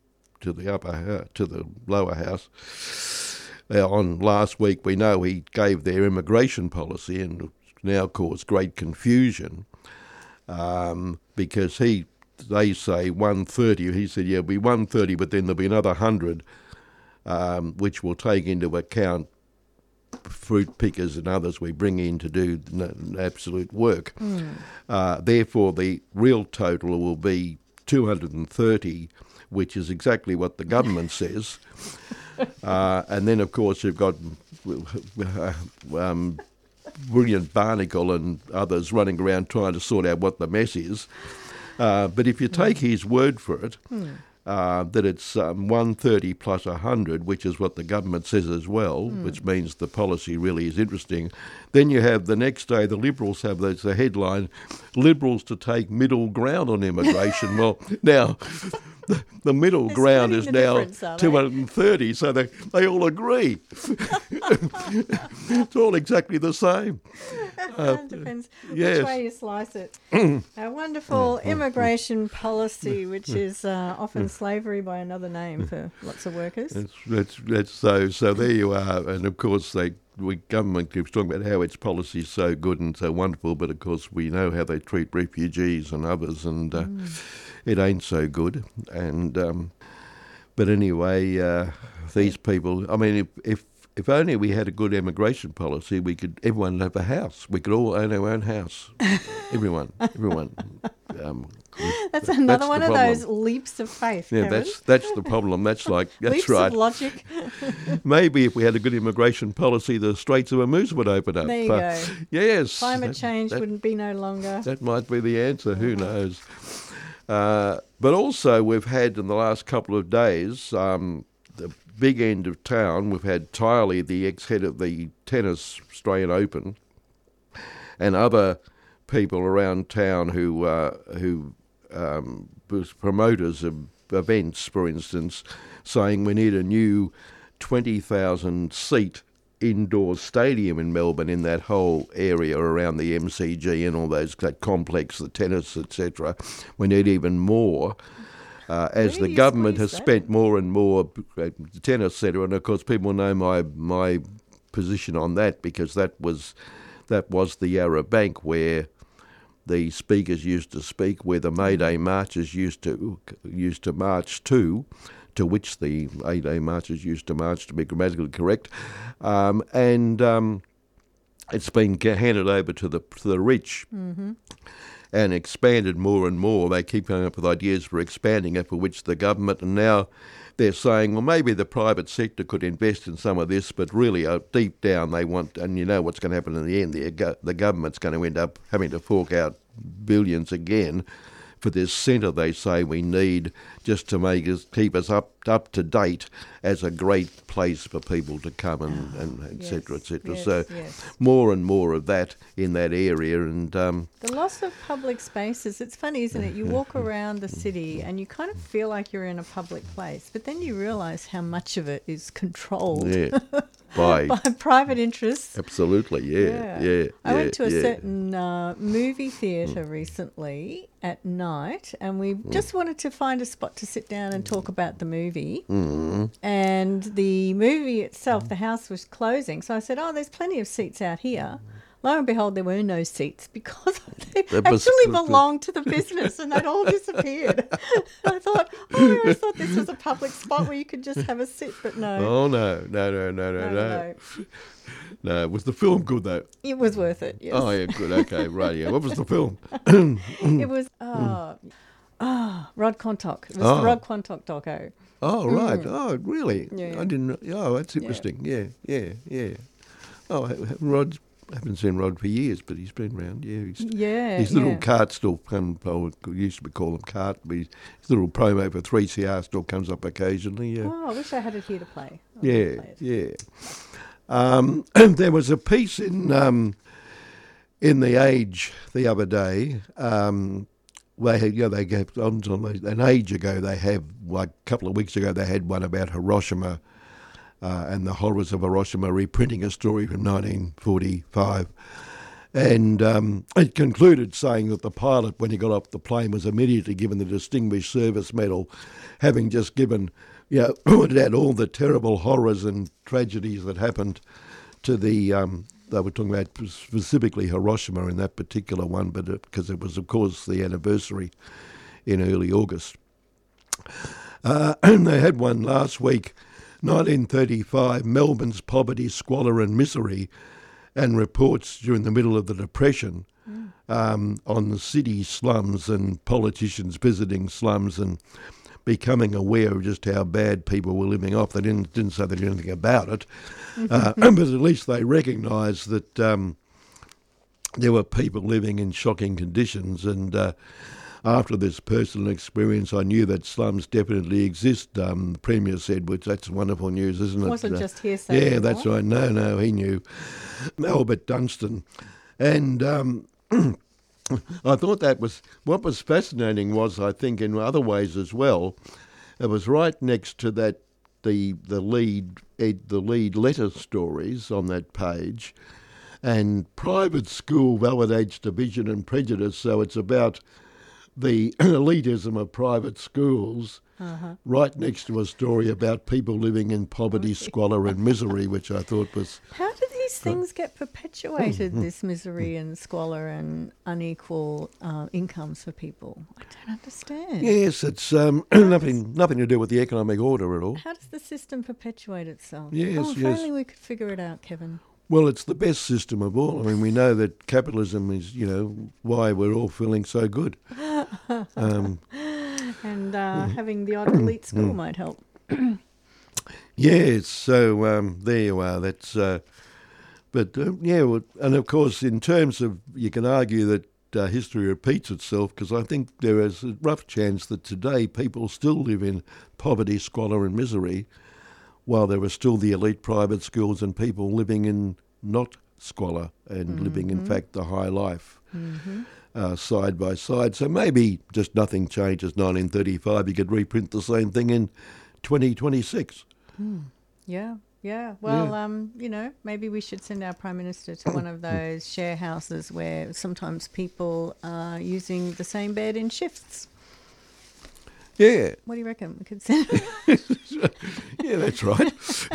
lower house, on last week, we know he gave their immigration policy and now caused great confusion because they say 130. He said, it'll be 130, but then there'll be another 100, which will take into account fruit pickers and others we bring in to do absolute work. Therefore, the real total will be 230, which is exactly what the government says. And then, of course, you've got Brilliant Barnacle and others running around trying to sort out what the mess is. But if you take his word for it, that it's 130 plus 100, which is what the government says as well, which means the policy really is interesting. Then you have the next day, the Liberals have the headline, Liberals to take middle ground on immigration. Well, now, the middle ground is now 230, so they all agree. It's all exactly the same. Depends which way you slice it. A wonderful immigration policy, which is often slavery by another name for lots of workers. That's so. So there you are. And of course, government keeps talking about how its policy is so good and so wonderful, but of course we know how they treat refugees and others, and it ain't so good. And but anyway, these people. I mean, if only we had a good immigration policy, everyone would have a house. We could all own our own house. Everyone. That's another one of those leaps of faith. Yeah, Kevin. that's the problem. That's leaps right. Of logic. Maybe if we had a good immigration policy, the Straits of Hormuz would open up. There you go. Yes. Climate change wouldn't be no longer. That might be the answer. Who knows? But also, we've had in the last couple of days, the big end of town, we've had Tiley, the ex-head of the Tennis Australian Open, and other people around town who was promoters of events, for instance, saying we need a new 20,000 seat indoor stadium in Melbourne, in that whole area around the MCG and all that complex, the tennis, etc. We need even more. As the government has spent more and more tennis centre, and of course people know my position on that, because that was the Yarra Bank where the speakers used to speak, where the May Day marches used to march to which the May Day marches used to march, to be grammatically correct, and it's been handed over to the rich. Mm-hmm. And expanded more and more. They keep coming up with ideas for expanding it, for which the government, and now they're saying, well, maybe the private sector could invest in some of this, but really deep down they want, and you know what's going to happen in the end, the government's going to end up having to fork out billions again for this centre they say we need, just to keep us up to date as a great place for people to come and et cetera, et cetera. Yes, so yes. more and more of that in that area. And the loss of public spaces, it's funny, isn't it? You walk around the city and you kind of feel like you're in a public place, but then you realise how much of it is controlled by private interests. Absolutely, yeah. I went to a certain movie theatre recently at night, and we just wanted to find a spot to sit down and talk about the movie. And the movie itself, the house was closing, so I said, there's plenty of seats out here. Lo and behold, there were no seats because they actually belonged to the business and they'd all disappeared. I thought, I always thought this was a public spot where you could just have a sit, but no. Oh, no. No, was the film good, though? It was worth it, yes. Oh, yeah, good, okay, right, yeah. What was the film? It was, Rod Quantock. It was the Rod Quantock doco. Oh, right. Oh, really? Yeah. I didn't. Oh, that's interesting. Yeah. Oh, I haven't seen Rod for years, but he's been around. Yeah, his little cart still used to call them cart, but his little promo for 3CR still comes up occasionally. Yeah. Oh, I wish I had it here to play. Yeah. There was a piece in the Age the other day. They gave an age ago. They have, like a couple of weeks ago, they had one about Hiroshima and the horrors of Hiroshima, reprinting a story from 1945. And it concluded saying that the pilot, when he got off the plane, was immediately given the Distinguished Service Medal, having just given, pointed out all the terrible horrors and tragedies that happened to the. They were talking about specifically Hiroshima in that particular one, but because it was, of course, the anniversary in early August. And they had one last week, 1935, Melbourne's poverty, squalor and misery, and reports during the middle of the Depression on the city slums and politicians visiting slums and becoming aware of just how bad people were living off. They didn't say they did anything about it, but at least they recognised that there were people living in shocking conditions. And after this personal experience, I knew that slums definitely exist. The Premier said, which that's wonderful news, isn't it? It wasn't just hearsay. Yeah, that's right. No, he knew. Albert Dunstan. And I thought that was, what was fascinating was, I think, in other ways as well, it was right next to that, the lead letter stories on that page, and private school validates division and prejudice, so it's about the elitism of private schools, right next to a story about people living in poverty, squalor and misery, which I thought was... How do these things get perpetuated, this misery and squalor and unequal incomes for people? I don't understand. Yes, it's nothing to do with the economic order at all. How does the system perpetuate itself? Yes, if only we could figure it out, Kevin. Well, it's the best system of all. I mean, we know that capitalism is, why we're all feeling so good. And having the odd elite school might help. Yes, so there you are. That's, and of course, in terms of, you can argue that history repeats itself, because I think there is a rough chance that today people still live in poverty, squalor and misery, while there are still the elite private schools and people living in not squalor and living, in fact, the high life side by side. So maybe just nothing changes 1935. You could reprint the same thing in 2026. Yeah. Well, maybe we should send our Prime Minister to one of those share houses where sometimes people are using the same bed in shifts. Yeah. What do you reckon? We could send Yeah, that's right.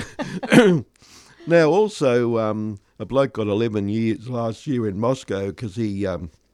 Now, also, a bloke got 11 years last year in Moscow because he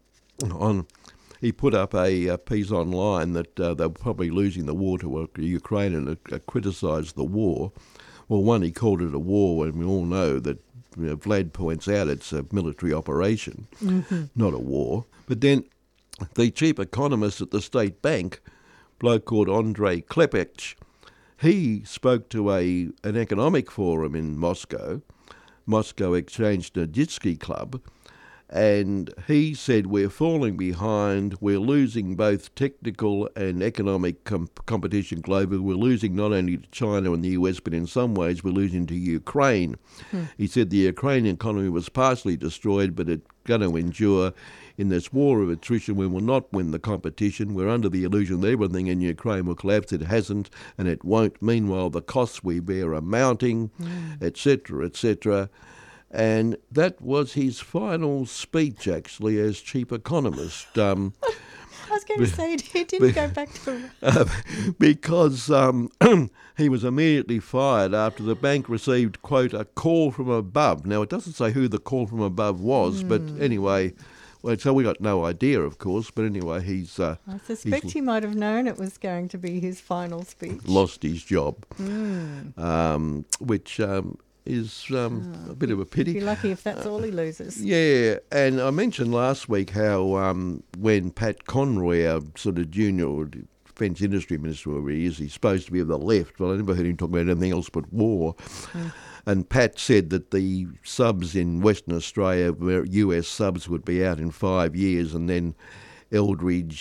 put up a piece online that they were probably losing the war to Ukraine and criticised the war. Well, one, he called it a war, and we all know that Vlad points out it's a military operation, not a war. But then the chief economist at the State Bank, bloke called Andrei Klepech, he spoke to an economic forum in Moscow Exchange Nadzhitsky Club, And he said, we're falling behind, we're losing both technical and economic competition globally. We're losing not only to China and the US, but in some ways we're losing to Ukraine. He said the Ukrainian economy was partially destroyed, but it's going to endure in this war of attrition. We will not win the competition. We're under the illusion that everything in Ukraine will collapse. It hasn't, and it won't. Meanwhile, the costs we bear are mounting, etc., etc. And that was his final speech, actually, as chief economist. I was going to say, he didn't go back to... because he was immediately fired after the bank received, quote, a call from above. Now, it doesn't say who the call from above was, but anyway... Well, so we got no idea, of course, but anyway, he's... I suspect he might have known it was going to be his final speech. Lost his job, which is a bit of a pity. He'd be lucky if that's all he loses. Yeah, and I mentioned last week how when Pat Conroy, our sort of junior defence industry minister, wherever he is, he's supposed to be of the left, but I never heard him talk about anything else but war. And Pat said that the subs in Western Australia, US subs, would be out in 5 years, and then Eldridge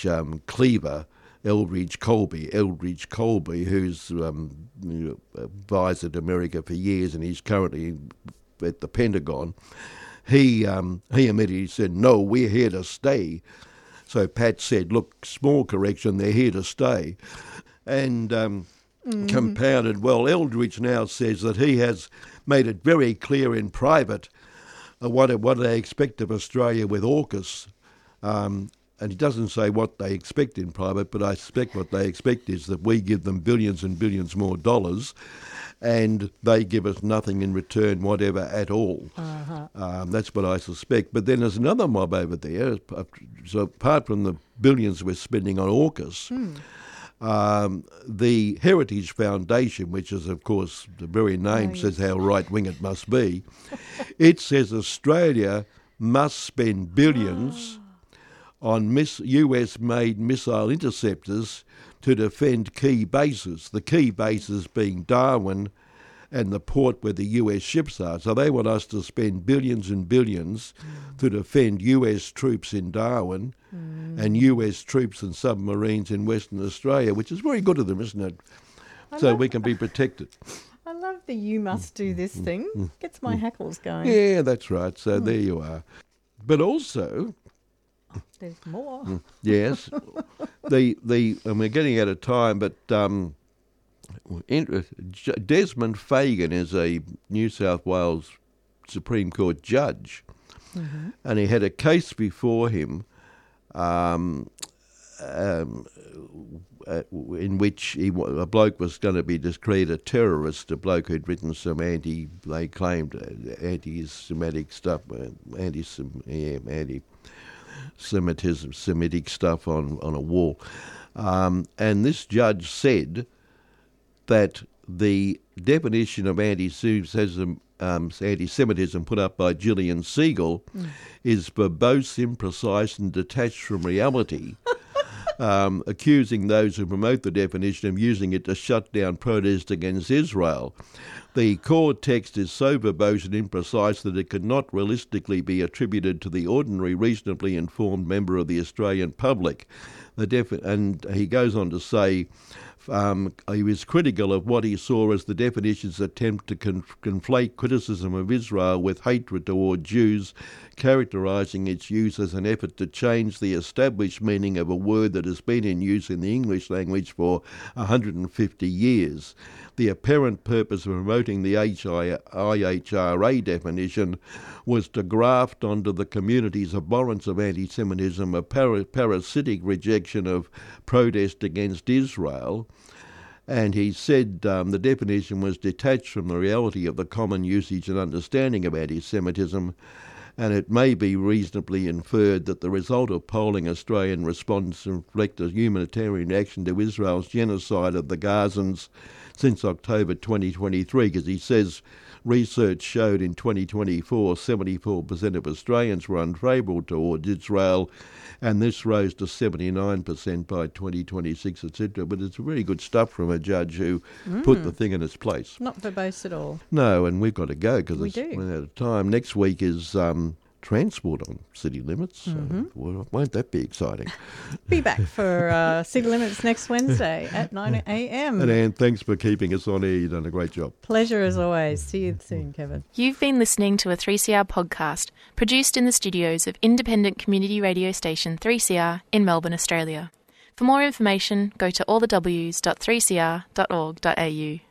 Colby, who's advised to America for years, and he's currently at the Pentagon, he immediately said, no, we're here to stay. So Pat said, look, small correction, they're here to stay. And compounded, well, Eldridge now says that he has made it very clear in private what they expect of Australia with AUKUS. And he doesn't say what they expect in private, but I suspect what they expect is that we give them billions and billions more dollars, and they give us nothing in return, whatever, at all. That's what I suspect. But then there's another mob over there. So apart from the billions we're spending on AUKUS, the Heritage Foundation, which is, of course, the very name says how right-wing it must be, it says Australia must spend billions on US-made missile interceptors to defend key bases, the key bases being Darwin and the port where the US ships are. So they want us to spend billions and billions to defend US troops in Darwin and US troops and submarines in Western Australia, which is very good of them, isn't it? So we can be protected. I love the you must do this thing. Gets my hackles going. Yeah, that's right. So there you are. But also... There's more. Yes. And we're getting out of time, but Desmond Fagan is a New South Wales Supreme Court judge, and he had a case before him in which a bloke was going to be declared a terrorist, a bloke who'd written some they claimed anti-Semitic stuff, Semitic stuff on a wall. And this judge said that the definition of anti-Semitism put up by Gillian Siegel is verbose, imprecise and detached from reality, accusing those who promote the definition of using it to shut down protest against Israel. The core text is so verbose and imprecise that it could not realistically be attributed to the ordinary, reasonably informed member of the Australian public. And he goes on to say he was critical of what he saw as the definition's attempt to conflate criticism of Israel with hatred toward Jews, characterising its use as an effort to change the established meaning of a word that has been in use in the English language for 150 years. The apparent purpose of promoting the IHRA definition was to graft onto the community's abhorrence of anti-Semitism a parasitic rejection of protest against Israel. And he said the definition was detached from the reality of the common usage and understanding of anti-Semitism, and it may be reasonably inferred that the result of polling Australian response reflect a humanitarian reaction to Israel's genocide of the Gazans since October 2023, because he says research showed in 2024 74% of Australians were unfavourable towards Israel, and this rose to 79% by 2026, etc. But it's very good stuff from a judge who put the thing in its place. Not verbose at all. No, and we've got to go because it's run out of time. Next week is transport on City Limits. Well, won't that be exciting? Be back for City Limits next Wednesday at 9 a.m. And Anne, thanks for keeping us on air. You've done a great job. Pleasure as always. See you soon, Kevin. You've been listening to a 3CR podcast produced in the studios of independent community radio station 3CR in Melbourne, Australia. For more information, go to allthews.3cr.org.au.